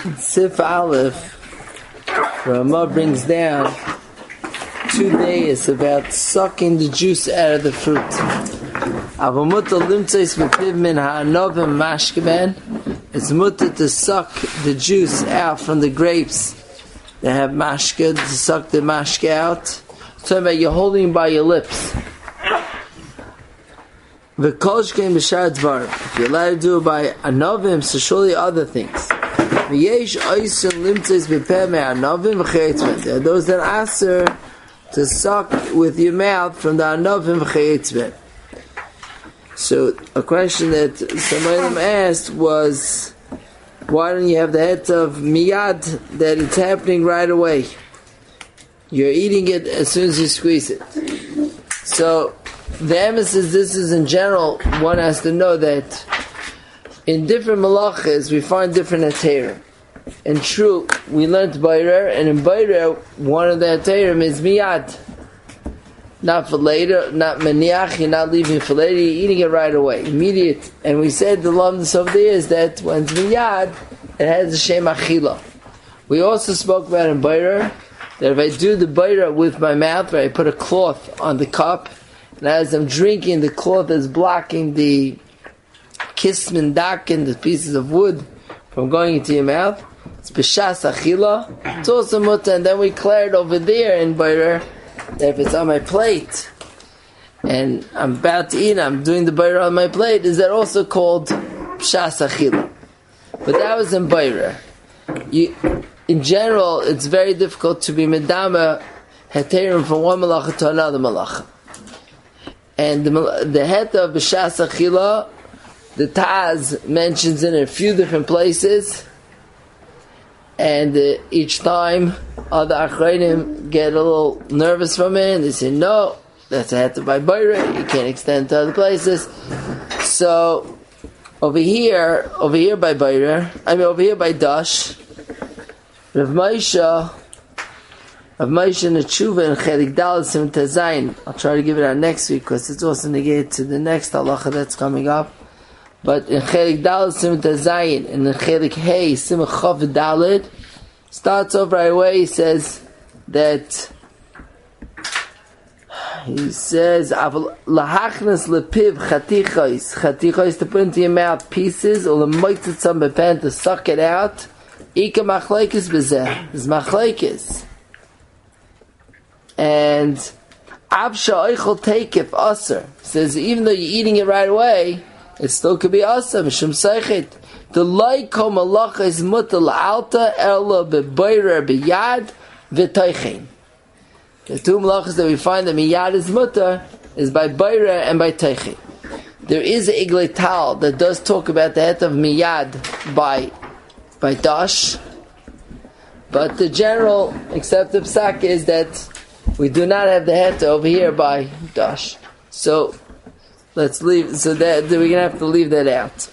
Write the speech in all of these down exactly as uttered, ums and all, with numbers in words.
Sif Aleph, Ramah brings down two days about sucking the juice out of the fruit. It's mutter to suck the juice out from the grapes that have mashka, to suck the mashka out. It's talking about you're holding by your lips. If you're allowed to do it by anovim, so surely other things. There are those that answer to suck with your mouth from the anovim v'chayetzben. So a question that somebody of them asked was, why don't you have the head of miyad, that it's happening right away? You're eating it as soon as you squeeze it. So the emphasis, this is in general, one has to know that in different malachas we find different heterim. And true, we learned Bayrer, and in Bayrer, one of the heterim is miyad. Not for later, not maniach, you're not leaving for later, you're eating it right away, immediate. And we said the lumdus of there is that when it's miyad, it has the shem achila. We also spoke about in Bayrer, that if I do the Bayrer with my mouth, where I put a cloth on the cup, and as I'm drinking, the cloth is blocking the kismin dakin, the pieces of wood, from going into your mouth. It's b'shas achila. It's also mutter, and then we declared over there in Bayrer that if it's on my plate and I'm about to eat, I'm doing the Bayrer on my plate, is that also called b'shas achila? But that was in Bayrer. You, in general, it's very difficult to be medama heterim from one malacha to another malacha. And the, the het of b'shas achila, the Taz mentions it in a few different places, and uh, each time other achronim get a little nervous from it, and they say, no, that's a het by Bayra, you can't extend to other places. So over here, over here by Bayra, I mean over here by Dash, Rav Moshe, Rav Moshe in the Tshuva and Chelik Daled Sim Tezayin. I'll try to give it out next week because it's also negated to the next halacha that's coming up. But in Chelik Daled Sim Tezayin and in Chelik Hey Sim Chav Daled starts off right away. He says that he says lahachnas lepiv chatichos chatichos, to put into your mouth pieces, or lemoitzam bepen, to suck it out. Ika machlekes bezeh, is machlekes. And Absha Eichel Teikif Aser says even though you're eating it right away, it still could be Aser, Mishum Seichit. The Laiko Malacha is Mutal Alta Ella Bebayrer Beyad V'Teichen. The two malachas that we find that Miyad is Mutter is by Bayrer and by Teichen. There is a Iglei Tal that does talk about the het of Miyad by by Dash, but the general accepted psak is that we do not have the het over here by Dash. So let's leave. So that we're gonna have to leave that out.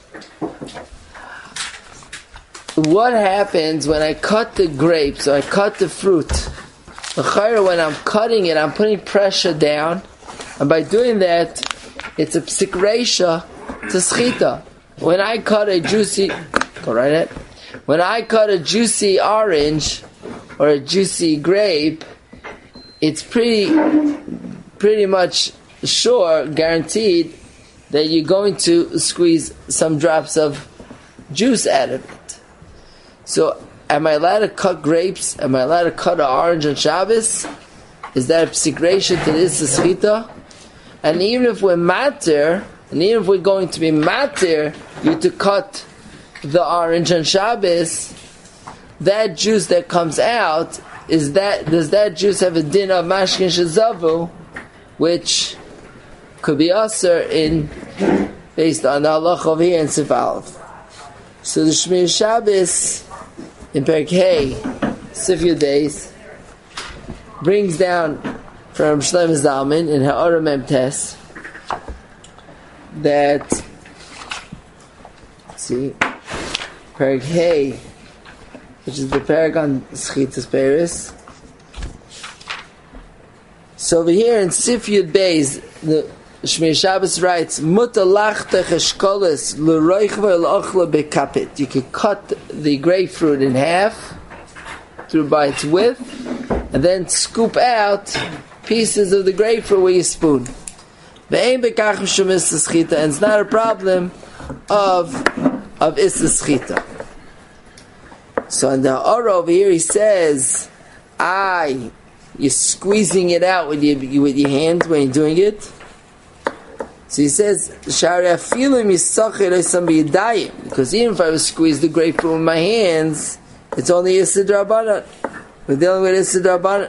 What happens when I cut the grapes or I cut the fruit? When I'm cutting it, I'm putting pressure down, and by doing that, it's a psik reisha to schita. When I cut a juicy, go right ahead. When I cut a juicy orange or a juicy grape, it's pretty, pretty much sure, guaranteed, that you're going to squeeze some drops of juice out of it. So, am I allowed to cut grapes? Am I allowed to cut an orange on Shabbos? Is that a psikration to this schita? And even if we're matir, and even if we're going to be matir, you to cut the orange on Shabbos, that juice that comes out, is that does that juice have a din of mashkin shazavu, which could be aser in based on the halach over here in Sif Aleph. So the Shmir Shabbos in Perek Hey, Sif Yudais, brings down from Shlomo Zalman in Ha'ara Mem Tes that, let's see, Perek Hey, which is the Perek on Schitas Paris. So over here in Sif Yud Beis, the Shmir Shabbos writes, Muta lachta cheshkolis l'roichva l'ochla bekapit. You can cut the grapefruit in half through by its width, and then scoop out pieces of the grapefruit with your spoon. Ve'ein bekach mishum issa schita, and it's not a problem of of issa schita. So in the Ora over here, he says, "I, you're squeezing it out with your with your hands when you're doing it." So he says, "Shari afilim yisachir leisam b'yadayim," because even if I was squeeze the grapefruit with my hands, it's only Issa D'Rabbanan. We're dealing with Issa D'Rabbanan.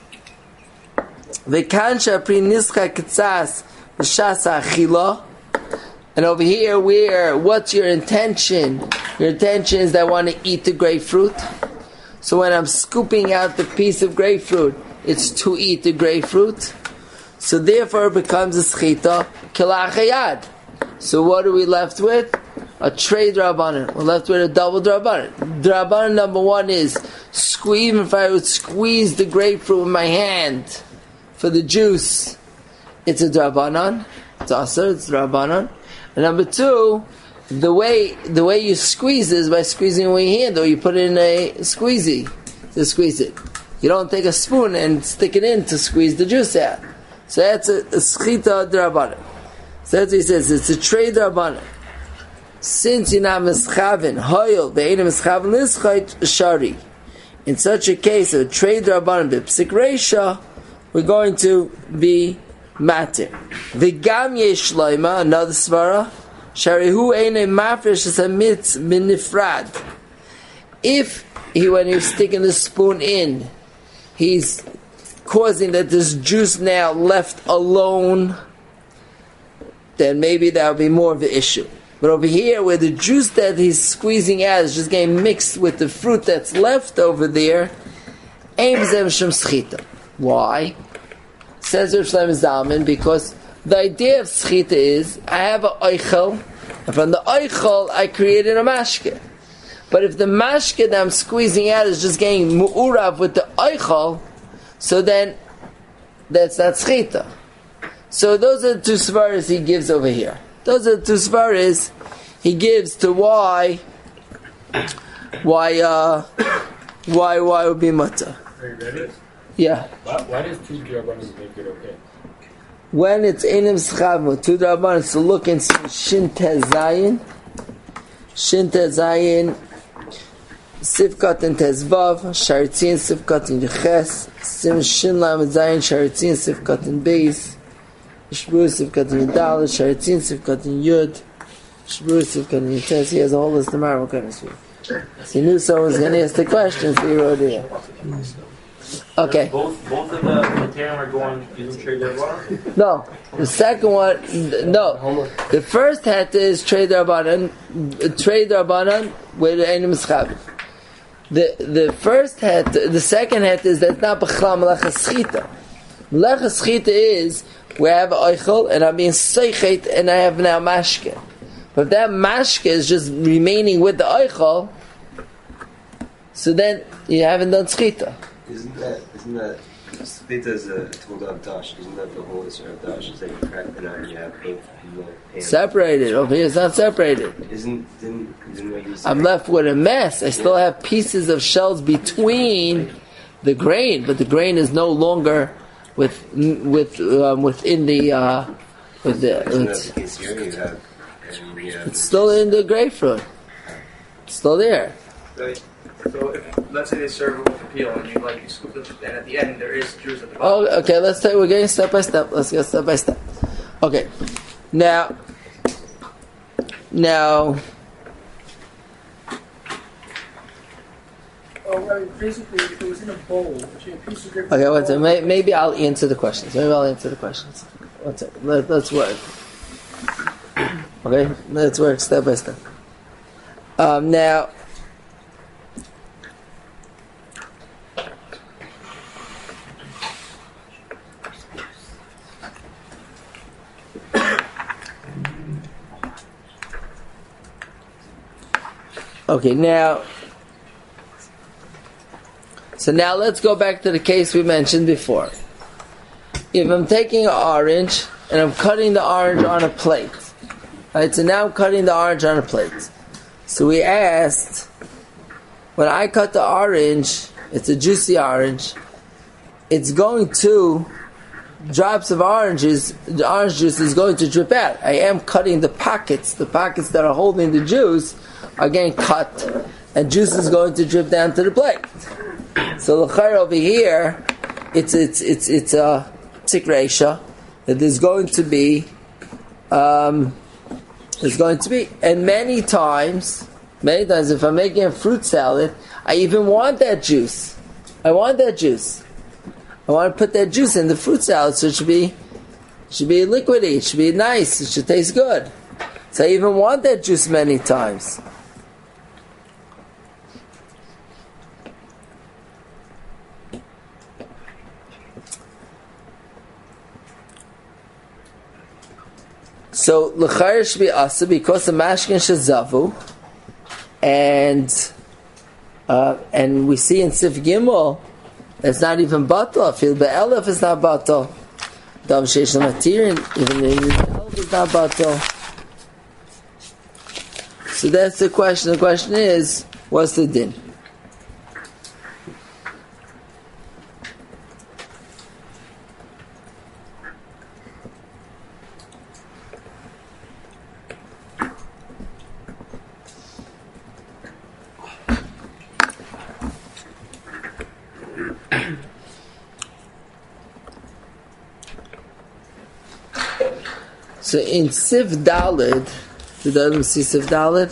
V'kansha pri nischa ketzas v'shasa achila. And over here, where what's your intention? Your intention is that I want to eat the grapefruit. So when I'm scooping out the piece of grapefruit, it's to eat the grapefruit. So therefore it becomes a schita kilachayad. So what are we left with? A trade D'Rabbanan. We're left with a double D'Rabbanan. D'Rabbanan number one is squeeze. Even if I would squeeze the grapefruit with my hand for the juice, it's a D'Rabbanan. It's also it's D'Rabbanan. And number two, the way the way you squeeze is by squeezing with your hand, or you put it in a squeezy to squeeze it. You don't take a spoon and stick it in to squeeze the juice out. So that's a, a schita D'Rabbanan. So that's what he says. It's a trade D'Rabbanan. Since you're not mischaven, hoyel be'enim mischaven lischait shari. In such a case, a trade D'Rabbanan b'psik reisha, we're going to be matir. V'gam yesh loima, another svara, shari hu eine mafresh es hamitz min nifrad. If he, when he's sticking the spoon in, he's causing that this juice now left alone, then maybe that would be more of an issue. But over here, where the juice that he's squeezing out is just getting mixed with the fruit that's left over there, aim zem shem schita. Why? Says Rav Shlomo Zalman, because the idea of schita is I have an oichel, and from the oichel I created a mashke. But if the mashke that I'm squeezing out is just getting mu'urav with the oichel, so then that's not schita. So those are the two svaras he gives over here. Those are the two svaras he gives to why, why, uh, why, why would be mutter. Are you ready? Yeah. Why, why does two D'Rabbanan make it okay? When it's enim schavu, two D'Rabbanan, so look and see Shin Tezayin, Shin Tezayin, Sifkat and Tezvav, Sharitzin, Sifkat and Yeches, Sim Shin Lam Zayin, Sharitzin, Sifkat and Beis, Shbur Sifkat and Yudal, Sharitzin, Sifkat and Yud, Shbur Sifkat and Yeches. He has a whole list of tomorrow. Kind of sweet. He knew someone was going to ask the questions, so he wrote it here. Okay. Both both of the Materim are going using trade D'Rabbanan? No. The second one, no. The first het is trade D'Rabbanan, trade D'Rabbanan with Einim Mischav. The the first het, the second het is that's not B'chlam Melechas Schita. Melechas Schita is where I have an Eichel and I'm being Seichet and I have now Mashke. But if that Mashke is just remaining with the Eichel, so then you haven't done Schita. Isn't that, isn't that, Schita is a told of dash, isn't that the whole issue of dash? Is that you crack it out and you have paint, paint. Separated. Over here it's not separated. Isn't, didn't, isn't what you said? I'm left with a mess. I still have pieces of shells between the grain, but the grain is no longer with, with, um, within the, uh, with the, Isn't that it's, the case here? You have, you have it's still in the grapefruit. It's still there. Right. So if, let's say they serve it with a peel and you like you scoop it, and at the end there is juice at the bottom. Oh, okay. Let's take. We're going step by step. Let's go step by step. Okay. Now, now. Oh, right. Basically, if it was in a bowl, if you had a piece of grapefruit. Okay. What's it? May, maybe I'll answer the questions. Maybe I'll answer the questions. What's it? Let, let's work. Okay. Let's work step by step. Um, now. Okay, now, so now let's go back to the case we mentioned before. If I'm taking an orange and I'm cutting the orange on a plate. Right, so now I'm cutting the orange on a plate. So we asked, when I cut the orange, it's a juicy orange, it's going to, drops of oranges, the orange juice is going to drip out. I am cutting the pockets, the pockets that are holding the juice are getting cut, and juice is going to drip down to the plate. So l'chayr over here, it's it's it's it's a tikreisha that there's going to be, um, there's going to be, and many times, many times, if I'm making a fruit salad, I even want that juice. I want that juice. I want to put that juice in the fruit salad, so it should be, should be liquidy. It should be nice. It should taste good. So I even want that juice many times. So l'chayr should be asa because the mashkin shazavu, and uh, and we see in Sif Gimel it's not even batal. Fil be'elef is not batal. Dav sheish l'matirin even the elef is not batal. So that's the question. The question is, what's the din? So in Sif Dalid, did I see Sif Dalid?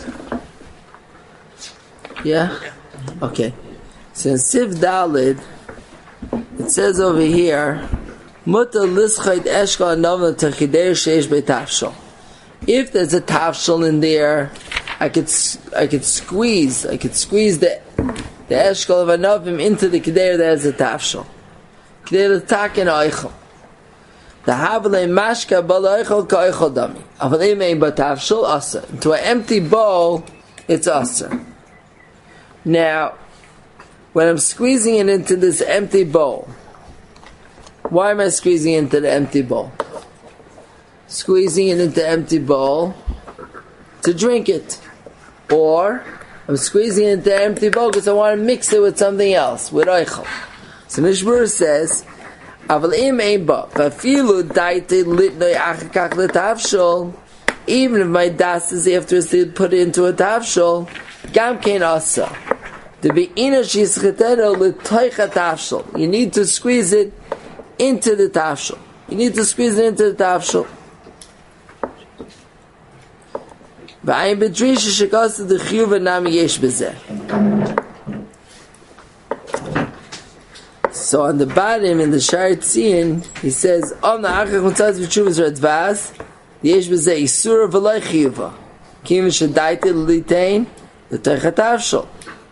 Yeah? Okay. So in Sif Dalid, it says over here, Muta lischait eshka anavna techider sheish be'tafshal. If there's a tafshal in there, I could I could squeeze, I could squeeze the the eshkal of anavim into the kider that has a tafshal. Kider l'taken oichel. The havale mashka baloichel ka'oichel dami. Avale mein batavshul asa. Into an empty bowl, it's asa. Now, when I'm squeezing it into this empty bowl, why am I squeezing it into the empty bowl? Squeezing it into the empty bowl to drink it. Or, I'm squeezing it into the empty bowl because I want to mix it with something else, with oichel. So Mishmur says, even if my das is after to put it into a tafshol, gam kein asa. The beina she's chetero l'toicha tafshol. You need to squeeze it into the tafshol. You need to squeeze it into the tafshol. V'ayim bedrisha shekasa d'chiyuv nami yesh b'zeh. So on the bottom in the Sha'ar Tzion, he says, "Om na'achach mitzvahs v'tshuvas radvas, yesh b'zeh isura v'loy chiyuva, kim shadaiti l'litein l'toich hatavshol."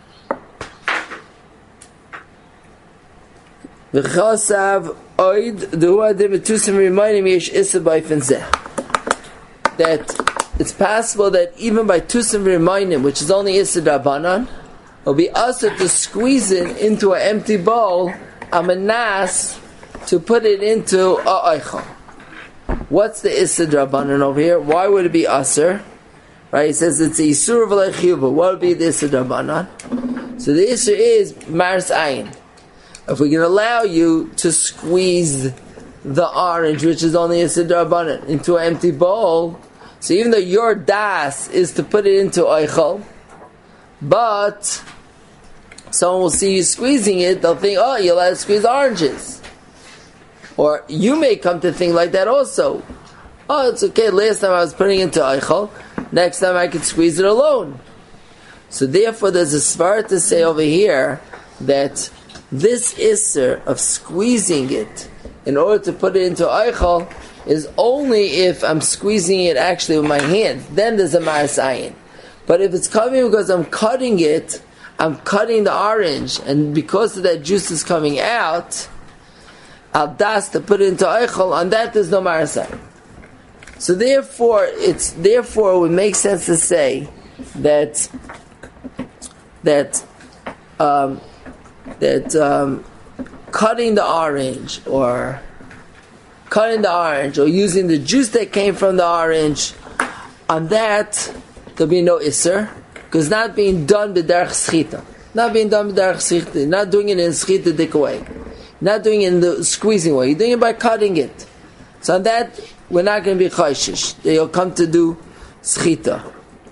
V'chosav oid d'hu adim etusim reminding yesh issa b'ayfen zeh. That it's possible that even by tusim reminding, which is only issa d'Rabbanan, it'll be usher to squeeze it into an empty bowl. I'm a nas to put it into a oichel. What's the Issa Drabanan over here? Why would it be Aser? Right? He says it's a Yisur v'lei chiyuva. What would be the Issa Drabanan? So the Issa is Mars Ayin. If we can allow you to squeeze the orange, which is only Issa Drabanan, into an empty bowl, so even though your das is to put it into oichel, but someone will see you squeezing it, they'll think, oh, you'll let us squeeze oranges. Or you may come to think like that also. Oh, it's okay, last time I was putting it into Eichel, next time I could squeeze it alone. So therefore there's a svara to say over here that this isser of squeezing it in order to put it into Eichel is only if I'm squeezing it actually with my hand. Then there's a Ma'as Ayin. But if it's coming because I'm cutting it, I'm cutting the orange, and because of that juice is coming out, I'll das to put it into Eichel, on that there's no Ma'as Ayin. So therefore, it's therefore it would make sense to say that that um, that um, cutting the orange or cutting the orange or using the juice that came from the orange, on that there'll be no isser, because it's not being done b'derech schita. Not being done b'derech schita. Not doing it in schita dik way. Not doing it in the squeezing way. You're doing it by cutting it. So on that, we're not going to be chayshish. They'll come to do schita.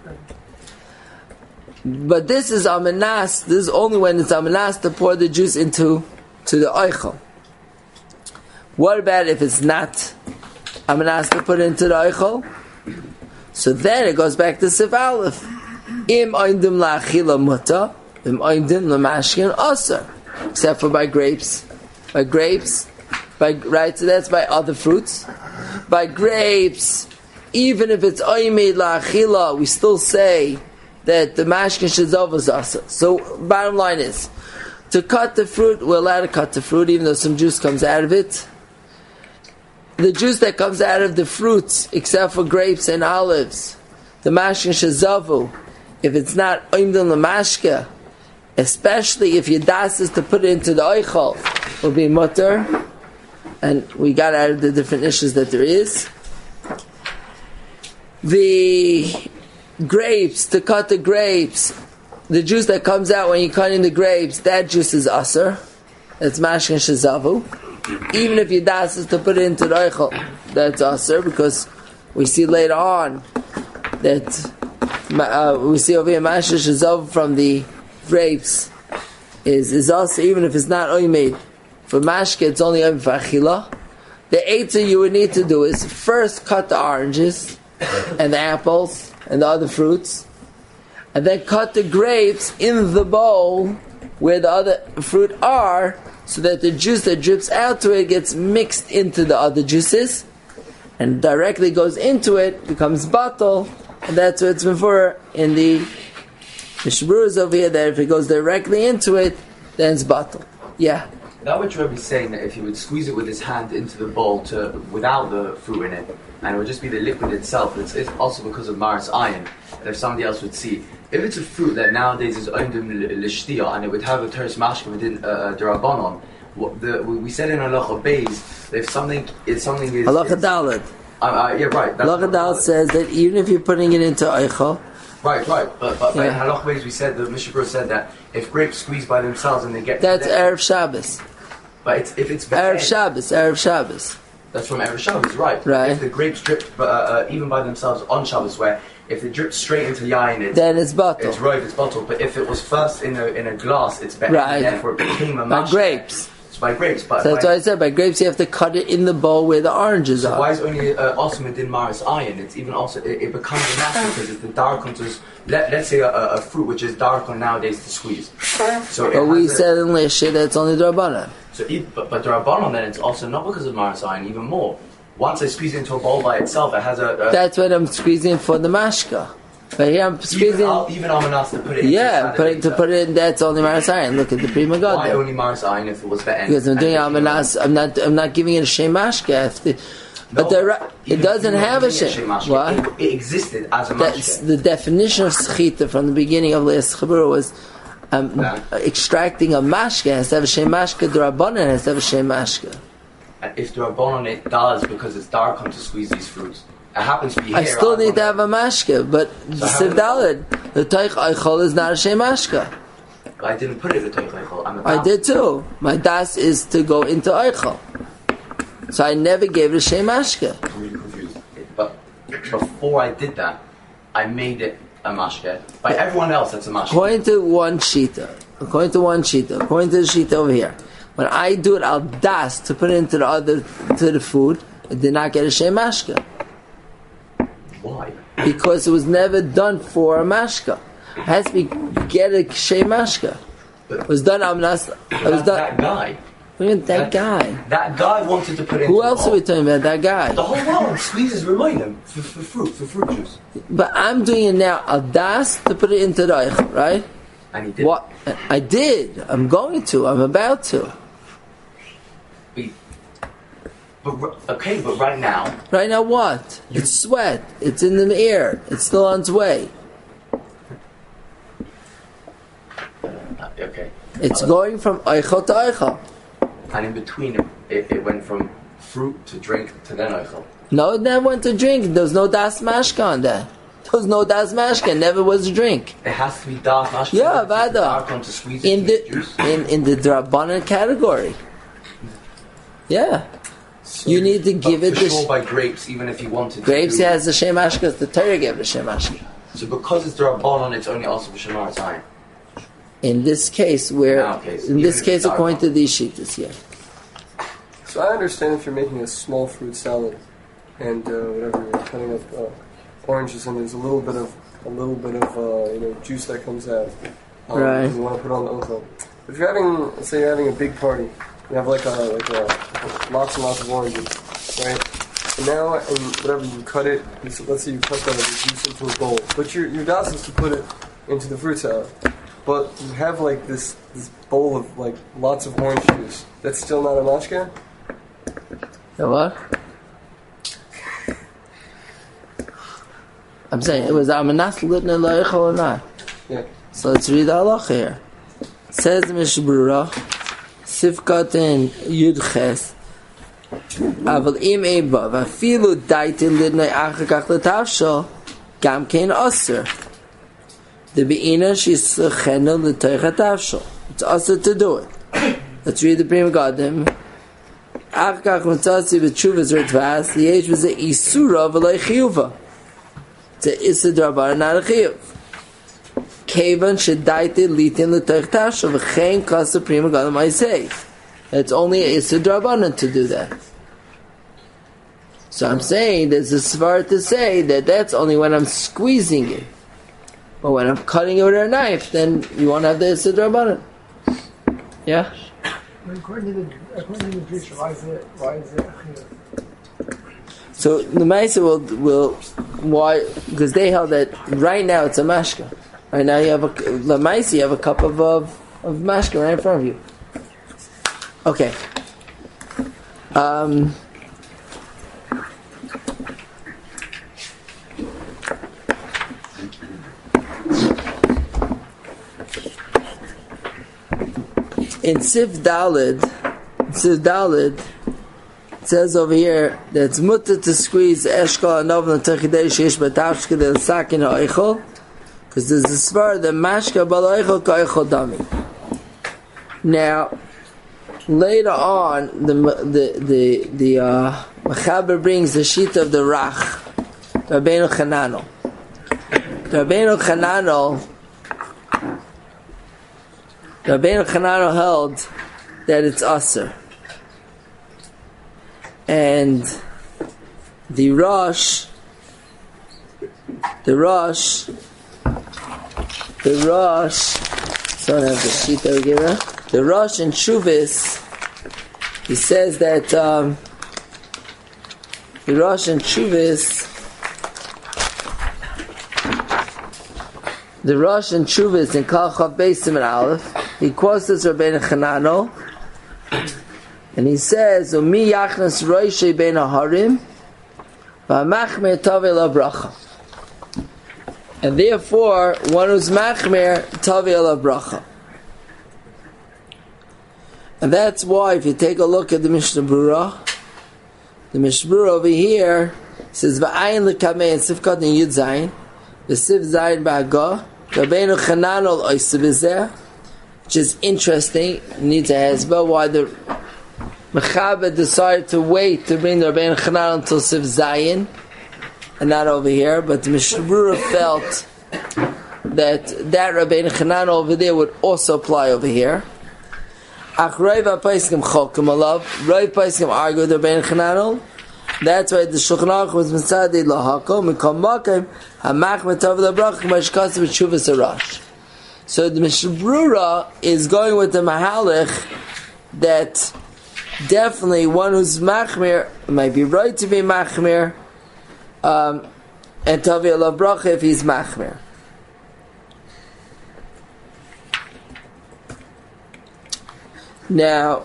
But this is amenas. This is only when it's amenas to pour the juice into to the oichel. What about if it's not amenas to put into the oichel? So then it goes back to Sif Aleph. Im oindim la'achila muta, im oindim la'mashkin aser. Except for by grapes. By grapes, by right, so that's by other fruits. By grapes, even if it's oimid la'achila, we still say that the mashkin shezov is aser. So bottom line is, to cut the fruit, we're allowed to cut the fruit, even though some juice comes out of it. The juice that comes out of the fruits, except for grapes and olives, the mashkin shezavu, if it's not oimdim l'mashka, especially if your das is to put it into the oichel, will be mutter. And we got out of the different issues that there is. The grapes, to cut the grapes, the juice that comes out when you're cutting the grapes, that juice is aser. That's mashkin shezavu. Even if your das is to put it into the oichel, that's aser, because we see later on that uh, we see over here mashkin shezavu from the grapes is is also, even if it's not oimed for mashke, it's only oimed for achila. The eitzah you would need to do is first cut the oranges and the apples and the other fruits, and then cut the grapes in the bowl where the other fruit are, so that the juice that drips out to it gets mixed into the other juices and directly goes into it, becomes batal, and that's what it's been for in the Mishabur is over here, that if it goes directly into it, then it's batal. Yeah. That would Rebbe be saying that if he would squeeze it with his hand into the bowl to without the fruit in it, and it would just be the liquid itself, it's, it's also because of Maris iron, that if somebody else would see. If it's a fruit that nowadays is oindim l'shtiya, and it would have a teres mashka within uh, derabanon, the we said in halacha beis that if something if something is halacha daled. Uh, uh, yeah, right. Halacha daled says that even if you're putting it into eichel. Right, right. But, but, but Yeah. in halacha beis we said, the Mishabur said that if grapes squeeze by themselves and they get That's to Erev Shabbos. But it's, if it's Erev Shabbos, Erev Shabbos. That's from Erev Shabbos, right? Right. If the grapes drip uh, uh, even by themselves on Shabbos, where if they drip straight into yain, it's Then it's bottle. It's right, it's bottled. But if it was first in a in a glass, it's better. Right. Therefore, it became a By mash. grapes. It's by grapes. But So that's by, why I said by grapes you have to cut it in the bowl where the oranges so are. why is only uh, also within Maris iron? It's even also it, it becomes a mash because it's the dark on to let let's say a, a fruit which is dark on nowadays to squeeze. So it But we has a- said in Lisha that it's only Drabanan. So, if, but, but the Rabbanon then it's also not because of Maris iron, even more. Once I squeeze it into a bowl by itself, it has a. a That's what I'm squeezing for the mashka. But here I'm even squeezing. Al- even Almanas to put it. Into Yeah, put it, to put it in, that's only Marasayan. Look at the Prima God. Why only Maris iron if it was the end? Because I'm doing And if- Almanas, I'm not, I'm not giving it a Shem Mashka. If the- But No, the, ra- it even doesn't if you have a were doing Shem. mashke, What? It, it existed as a That's mashke. the definition of Schita from the beginning of Leis Chabura was um, Yeah. extracting a Mashka has to have a Shem Mashka. The Rabbanan has to have a Shem Mashka. And if the Rabbanon it does because it's dark on to squeeze these fruits. It happens to be here. I still I'm need to gonna- have a Mashka, but So how Siv would- Daled, the Taich Eichel is not a Shem Mashka. I didn't put it in the Teichel. I'm I about did too. My das is to go into Eichel. So I never gave it a Shem Mashka. I'm really confused. But before I did that, I made it a mashke. By everyone else, that's a mashke. According to one Shita, according to one Shita, according to the Shita over here, when I do it al das to put it into the other, to the food, it did not get a Shem Mashka. Why? Because it was never done for a Mashka. It has to be, get a Shem Mashka. It was done, I'm not, it was That, done, that guy. what do you mean, that guy? That guy wanted to put it. Who into else the are we bowl. talking about, that guy? The whole world squeezes remind him for, for fruit, for fruit juice. But I'm doing it now, al das to put it into the Eichel, right? And he did. What? I did. I'm going to. I'm about to. But, but r- okay, but right now, Right now, what? It's sweat. It's in the air. It's still on its way. uh, okay. It's Uh, going from Eichel to Eichel. And in between, it, it, it went from fruit to drink to then oichel. No, it never went to drink. There was no das mashka on that. There was no das mashka. It never was a drink. It has to be das mashka. Yeah, vada. To squeeze it In to the make juice. in in the drabanan category. Yeah, So, you need to give but it for the sure sh- by grapes, even if you wanted grapes. to. Has the shem mashka. The Torah gave the shem mashka. So because it's Rabbanon, it's only also for Shemar time. In this case, where In our case, in this even if case, it's dark according one. to these sheets, yeah. So I understand if you're making a small fruit salad and uh, whatever you're cutting up uh, oranges and there's a little bit of a little bit of uh, you know juice that comes out. Um, Right. You want to put on the oatmeal. If you're having, let's say you're having a big party, you have like a like a lots and lots of oranges, right? And now, and whatever you cut it, you s- let's say you cut the, the juice into a bowl, but your your das is to put it into the fruit salad. But you have like this this bowl of like lots of orange juice. That's still not a mashka. The what? I'm saying it was amanas litna loichel or not. Yeah. So let's read the halacha here. Says the Mishbrura, Sifkat in Yudches, Aval im eba, vafilu daiti lidnei achakach letavshal, gam kein aser. The beina she's chena l'toich hatavshal. It's aser to do it. Let's read the Prima Gadim. Achakach mitzasi v'tshuvas ritvas, the age was a isura v'loi chiyuva. It's a issa drabar, not a chiyuv. Kevan shedaite litin l'toich tavshal v'chein kasa Prima Gadim I say. It's only a issa drabanan to do that. So I'm saying there's a svar to say that that's only when I'm squeezing it. But when I'm cutting it with a knife, then you won't have the issa drabanan. Yeah? According to the according to the Jewish, why is it why is it So the Maisa will will why because they held that right now it's a mashka. Right now you have a the Maisa you have a cup of of, of mashka right in front of you. Okay. Um. In Sif Dalid, Sif Dalid, it says over here that it's mutter to squeeze eshkol anov and techidei sheish batavshke del sakin ha'eichol, because there's a svar that mashka bal ha'eichol ka'eichol dami. Now, later on, the the the the uh, Mechaber brings the sheet of the Rach, Rabbeinu Chananel. Rabbeinu Chananel. Rabbeinu Chananel held that it's aser, and the Rosh, the Rosh, the Rosh. So I have the sheet that we gave her. The Rosh in Shuvis, he says that um, the Rosh in Shuvis. The Rosh and Chuvas in Kal Chav Beisim and Aleph, he quotes this Rabbeinu Chananel, and he says, "Umi yachnas roishay ben harim, v'machmer tovei la bracha." And therefore, one who's machmer tovei la bracha. And that's why, if you take a look at the Mishnah Berurah, the Mishnah Berurah over here says, "V'ayin l'kamei and sifkat and yud zayin." The Siv Zayin Ba'agah, Rabbeinu Chananel Oysa B'zeh, which is interesting, needs a hezbollah, why the Mechaber decided to wait to bring the Rabbeinu Chananel until Siv Zayin, and not over here, but the Mishnah Berurah felt that that Rabbeinu Chananel over there would also apply over here. Ach Roi V'Apaiskim Chokim Alav, Roi V'Apaiskim argue with Rabbeinu Chananel. That's why the Shulchan Aruch was mitzadei lahako mikol makim hamach metav lebrach mashkas v'tshuvas arash. So the Mishnah Berurah is going with the mahalech that definitely one who's machmir might be right to be machmir, um, and tavi alav bracha if he's machmir. Now,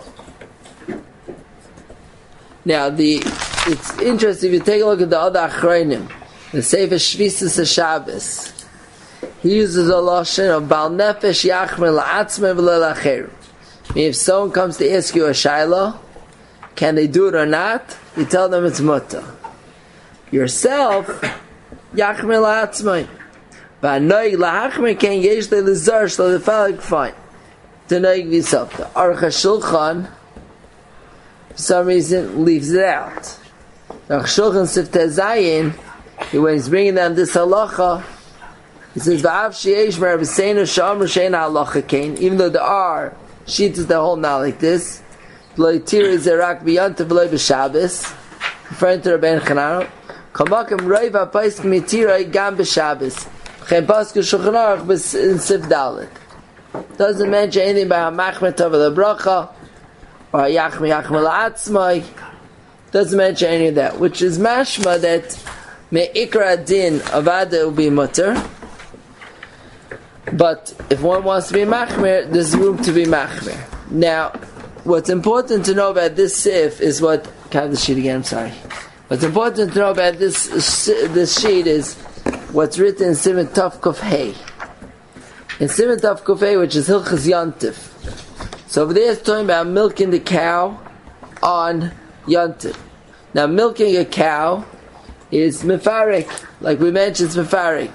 now the. It's interesting if you take a look at the other Achreinim, the Sefer Shvisas HaShabbos. He uses a lashon of Bal Nefesh Yachmer La'atzmer V'Le'Lacherim. If someone comes to ask you a shayla, can they do it or not? You tell them it's mutter. Yourself, yachmer la'atzmai. V'anoig la'achmer ken yesh le'lizar shlo lefalik fine. To noig v'yself. The Aruch HaShulchan, for some reason, leaves it out. The Aruch HaShulchan Siftei Zayin, when he's bringing down this halacha, he says, "V'av sheyesh merabseinu sham shein halacha kain." Even though there are shittas that hold not like this, v'lo yitir zerak b'yantav v'lo b'Shabbos, referring to Rabbeinu Chananel. Kamakim roiv ha'pais k'mitiroi gam b'Shabbos. V'chein pasku Shulchan Aruch in Sif Dalet. Doesn't mention anything about machmer tov lebracha or yachmer yachmer la'atzmai. Doesn't mention any of that, which is mashma that me'ikra din avada will be mutter. But if one wants to be machmer, there's room to be machmer. Now, what's important to know about this sif is what. Can I have the sheet again? I'm sorry. What's important to know about this this sheet is what's written in Siman Tov Kuf Hey. In Siman Tov Kuf Hey, which is Hilchas Yontif. So over there it's talking about milking the cow on Yontif. Now, milking a cow is mefarik, like we mentioned, it's mefarik.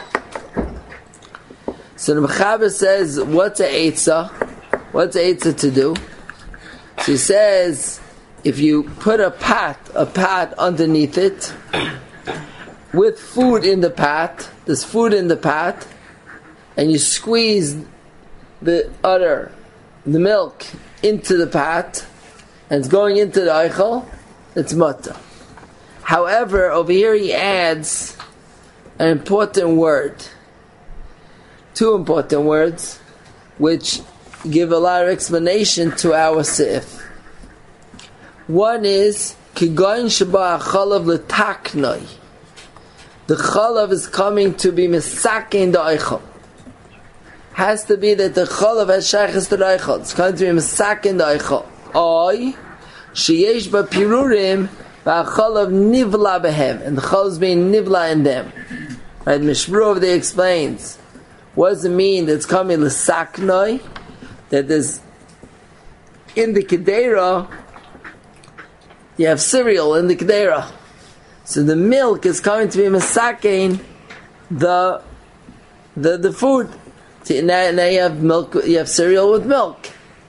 So the Mechaber says, what's a eitzah? What's a eitzah to do? So he says, if you put a pot, a pot underneath it, with food in the pot, there's food in the pot, and you squeeze the udder, the milk, into the pot, and it's going into the eichel, it's mutter. However, over here he adds an important word. Two important words, which give a lot of explanation to our seif. One is, Kigoyin sheba chalav l'taknoi. The chalav is coming to be misakin the eichel. Has to be that the chalav has shaychus to the eichel. It's coming to be misakin the eichel. Oy, sheyesh ba pirurim, v'achalav nivla behem. And the chalav is being nivla in them. Right, Mishmur over there explains, what does it mean that it's coming l'saknoi? That there's, in the kedera, you have cereal in the kedera. So the milk is coming to be masakein the the the food. See, now, now you have milk, you have cereal with milk.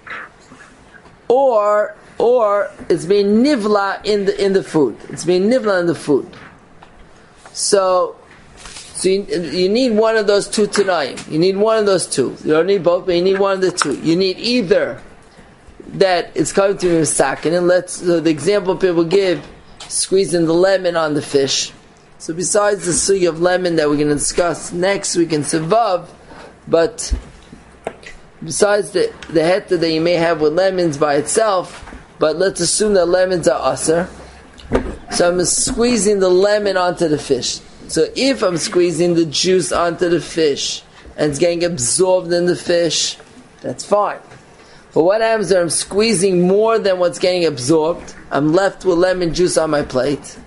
Or or it's being nivla in the in the food. It's being nivla in the food. So So you, you need one of those two tonight. You need one of those two. You don't need both, but you need one of the two. You need either that it's coming to be misakin, and let's so the example people give, squeezing the lemon on the fish. So besides the sugi of lemon that we're going to discuss next week in Sevav, but besides the the heta that you may have with lemons by itself, but let's assume that lemons are aser. So I'm squeezing the lemon onto the fish. So if I'm squeezing the juice onto the fish and it's getting absorbed in the fish, that's fine. But what happens if I'm squeezing more than what's getting absorbed? I'm left with lemon juice on my plate.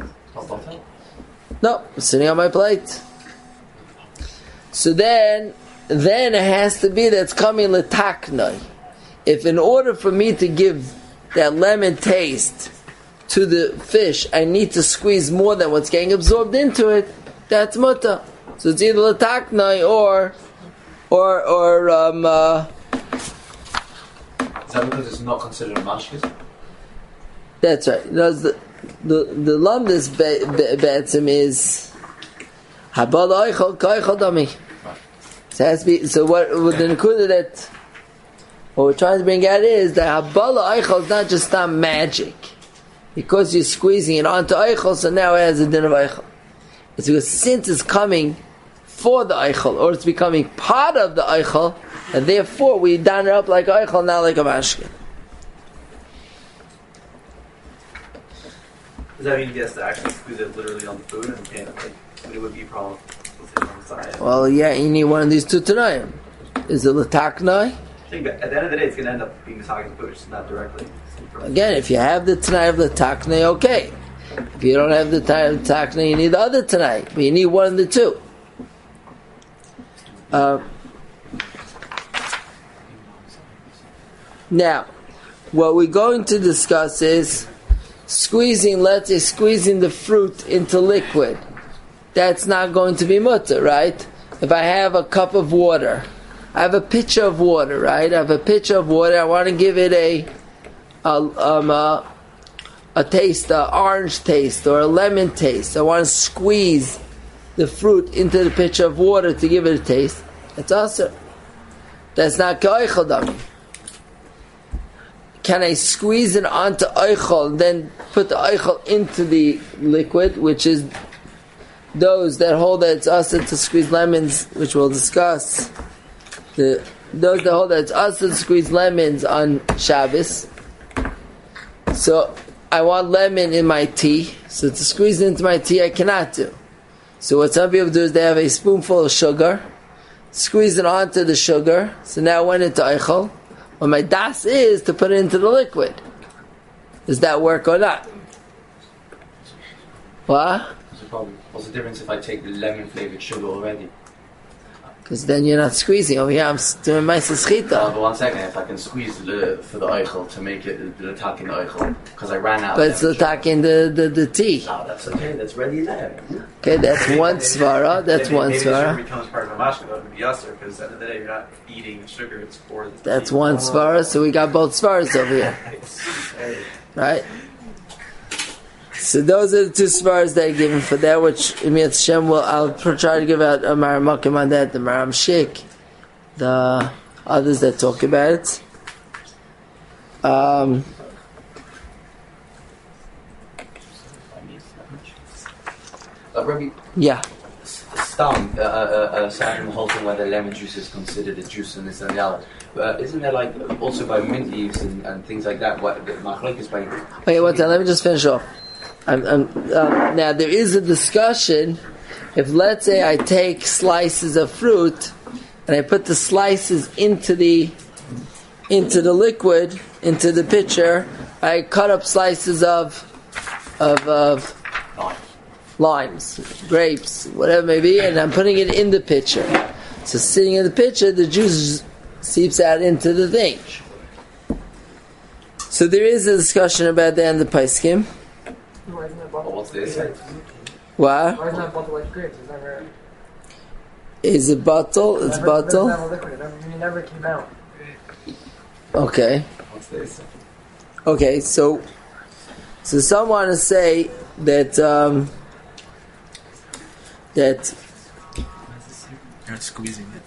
No, it's sitting on my plate. So then, then it has to be that it's coming letaknoi. If in order for me to give that lemon taste to the fish, I need to squeeze more than what's getting absorbed into it, that's mutter. So it's either letaknoi or, or, or, um, uh, is that because it's not considered a mashkis? That's right. No, the the the lumdis be'etzim is habal oichol koichol dami. So it has to be. So what with the nekuda that what we're trying to bring out is that habal oichol is not just not magic because you're squeezing it onto oichol. So now it has a din of oichol. It's because since it's coming for the oichol or it's becoming part of the oichol, and therefore we down it up like oichol, not like a mashkin. Does that mean he has to actually squeeze it literally on the food and can't, like, it would be a problem with it on the side? Well, yeah, you need one of these two tonight. Is it letaknoi? I think at the end of the day, it's going to end up being the talking food, just not directly. Again, if you have the tonight of letaknoi, okay. If you don't have the tonight of letaknoi, you need the other tonight, but you need one of the two. Uh, now, what we're going to discuss is squeezing, let's say squeezing the fruit into liquid. That's not going to be mutter, right? If I have a cup of water, I have a pitcher of water, right? I have a pitcher of water, I want to give it a a, um, a, a taste, an orange taste or a lemon taste. I want to squeeze the fruit into the pitcher of water to give it a taste. That's also, that's not ka'oichel dami. Can I squeeze it onto oichel and then put the oichel into the liquid, which is those that hold that it's also to squeeze lemons, which we'll discuss. The those that hold that it's also to squeeze lemons on Shabbos. So I want lemon in my tea. So to squeeze it into my tea, I cannot do. So what some people do is they have a spoonful of sugar, squeeze it onto the sugar. So now it went into eichel. What my das is to put it into the liquid. Does that work or not? What? What's the problem? What's the difference if I take the lemon flavored sugar already? Because then you're not squeezing. Over here I'm doing my Uh, schita. but one second, if I can squeeze the for the eichel to make it the attack in the eichel, because I ran out. But it's of lemon attacking the, the, the tea. sugar. Oh, that's okay. That's ready there. Okay, that's one svara. That's Maybe- one maybe the sugar svara. becomes part of the mashka, though, to be yasser, because at the end of the day, you're not eating the sugar, it's for the That's one svara. So we got both svaras over here. Right? So those are the two svaras that are given for that, which Emiyat Shem will, I'll try to give out a maramakim on that, the Maram Shik, the others that talk about it. Um, Uh, Rabbi, yeah. Stam, uh, uh, uh, aside from the whole thing where the lemon juice is considered a juice and this and the other, uh, isn't there like also by mint leaves and, and things like that? What the machlek is by? Okay, one time, let me just finish off. I'm, I'm, um, now there is a discussion. If let's say I take slices of fruit and I put the slices into the into the liquid, into the pitcher, I cut up slices of of, of limes, grapes, whatever it may be, and I'm putting it in the pitcher. So sitting in the pitcher, the juice seeps out into the thing. So there is a discussion about that in the Paiskim. Why isn't that Oh, bottle? what's this? What? Why isn't that bottle like grapes? It's never. Is it bottle? It's never, bottle? It never liquid. It never, it never came out. Okay. What's this? Okay, so so some want to say that um, that You're not squeezing it.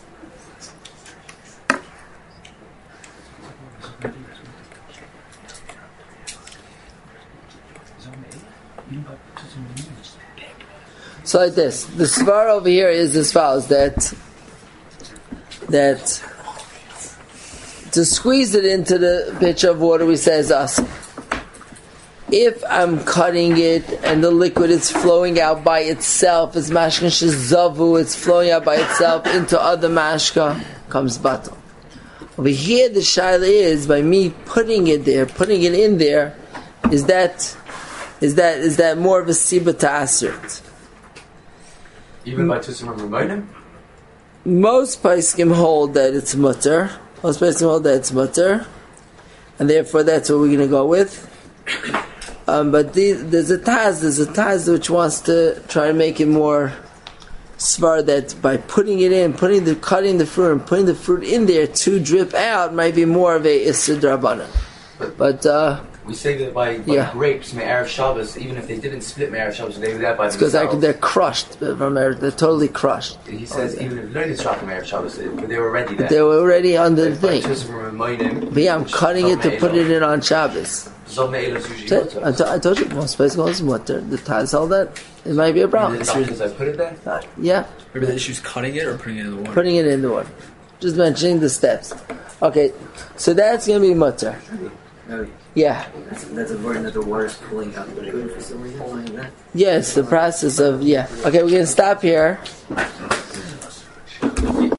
so like this. The svar over here is as follows: that that to squeeze it into the pitcher of water, we say is us. If I'm cutting it and the liquid is flowing out by itself, it's mashka shezavu, it's flowing out by itself into other mashka, comes batal. Over here, the shaila is by me putting it there, putting it in there. Is that is that is that more of a siba to assert? Even by Tusum and Ramonim? Most paiskim hold that it's mutter. Most paiskim hold that it's mutter, and therefore that's what we're going to go with. Um, but the, there's a taz, there's a taz which wants to try to make it more svar that by putting it in, putting the cutting the fruit and putting the fruit in there to drip out might be more of a Issur D'Rabbanan. But uh, We say that by, by Yeah. grapes, Me'erev Shabbos, even if they didn't split Me'erev Shabbos, they were there by it's because themselves. they're crushed from there, they're totally crushed. He says even if learning Shach Me'erev Shabbos, but they were already there. They were already under the By thing. Tusum and Ramonim, But yeah, I'm cutting it to put it in on Shabbos. Zov Me'elos usually So, mutter. I, to, I told you, most places call it mutter. The taz hold that it might be a problem. Is it because I put it there? Uh, yeah, Remember the issue's cutting it or putting it in the water? putting it in the water. Just mentioning the steps. Okay, so that's going to be mutter. Yeah. That's, that's a word that the water's pulling out the liquid for some reason. Pulling that. Yes, the process of, yeah. Okay, we're going to stop here.